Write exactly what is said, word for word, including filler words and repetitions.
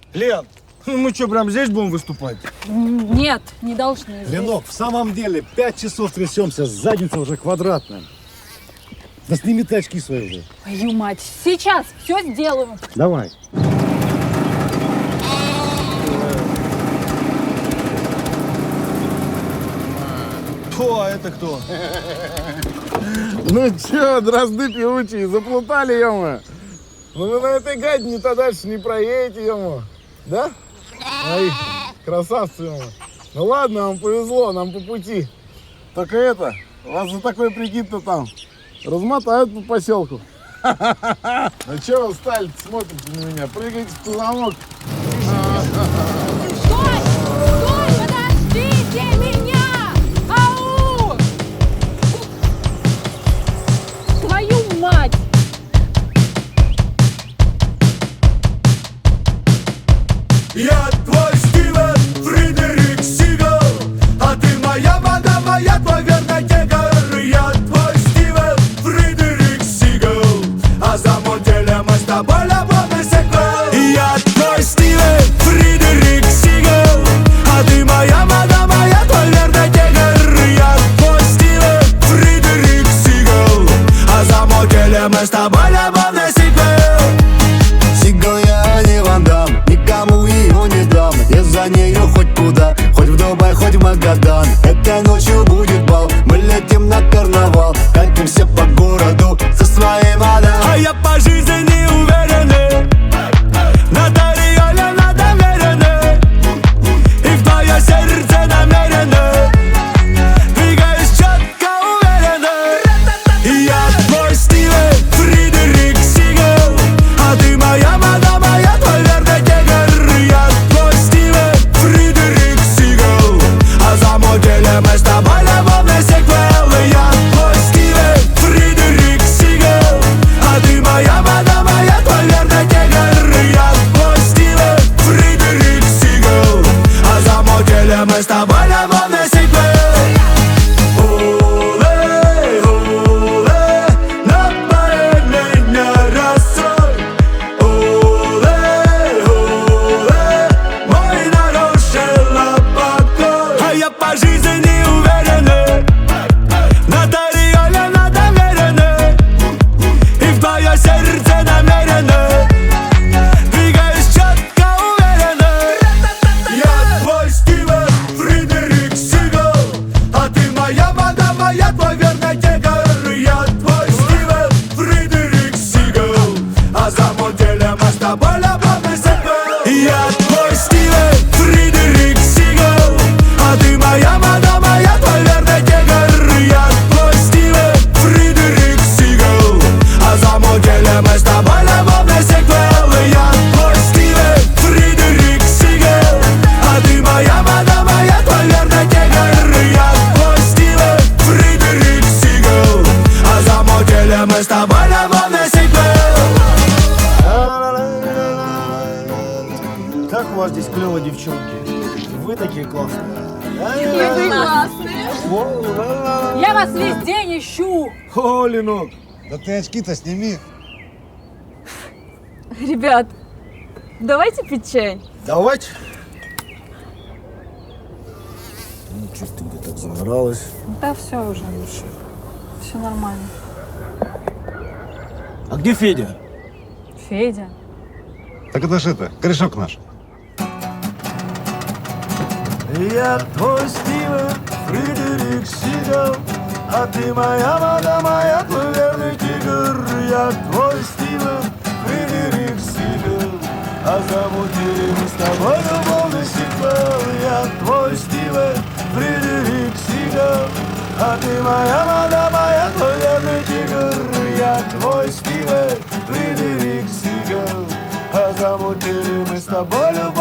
Лен, мы что, прям здесь будем выступать? Нет, не должны. Ленок, в самом деле, пять часов трясемся, задница уже квадратная. Да сними ты очки свои уже. Твою мать, сейчас все сделаю. Давай. Кто, а это кто? Ну чё, дрозды певучие, заплутали, ё-моё. Ну вы на этой гадине-то дальше не проедете, ё-моё. Да? Ай, красавцы, ё-моё. Ну ладно, вам повезло, нам по пути. Только это, вас за такой прикид-то там размотают по поселку. Ну чё вы встали, смотрите на меня, прыгайте в замок. Стой! Стой! Подождите меня! Ау! Твою мать! Я твой Стивен Фредерик Сигал, а ты моя вода, моя твой верный тигр. Я твой Стивен Фредерик Сигал, а за моделем мы с тобой любовный сиквел. Я твой Стивен Фредерик Сигал, а ты моя вода, моя твой верный тигр. Я твой Стивен Фредерик Сигал, а за моделем мы с тобой любовный сиквел. Сигал я не Ван Дам, никому ее не дам. Я за нее хоть куда, хоть в Дубай, хоть в Магадан. Этой ночью будет бал, мы летим на карнавал. Катимся по городу со своей мадам. А я по жизни уверенный, на Дариоле надоверенный, и в твое сердце намеренный. Двигаюсь четко, уверенный. Я твой Стивен Фредерик Сигал, а ты моя вода, моя твой верный тигр. Я твой Стивен Фредерик Сигал, а за моделем мы с тобой любовный сиквел. Я твой Стивен Фредерик Сигал, а ты моя вода, моя твой верный тигр. Я твой Стивен Фредерик Сигал, а за моделем мы с тобой любовный сиквел. Оле, оле, напои меня росой. Оле, оле, мой нарушила покой. А я по жизни уверенный, на Дариоле надоверенный, и в твое сердце намеренный. Двигаюсь четко, уверенный. Я твой Стивен Фредерик Сигал, а ты моя вода, моя твой верный тигр. Я твой Стивен Фредерик Сигал, а за моделем мы с тобой любовный сиквел. Я твой Стивен Фредерик Сигал, а ты моя вода, моя твой верный тигр. Я твой Стивен Фредерик Сигал, а за моделем мы с тобой любовный сиквел. Я твой Стивен Фредерик Сигал, а ты моя вода, моя твой верный тигр. Я твой Стивен Фредерик Сигал, а за моделем мы с тобой любовный сиквел. Как у вас здесь клево, девчонки? Вы такие классные. Вы классные. Я вас весь день ищу. О, Ленок. Да ты очки-то сними. Ребят, давайте пить чай. Давайте. Ну, чистенько так загоралась. Да все уже. Все нормально. А где Федя? Федя. Так это ж это, корешок наш. Я твой Стивен Фредерик Сигал, а ты моя вода, моя твой верный тигр. Я твой Стивен Фредерик Сигал, а замутили мы с тобой любовный сиквел. Я твой Стивен Фредерик Сигал, а ты моя вода, моя твой верный тигр. Я твой Стивен Фредерик Сигал, а замутили мы с тобой любовный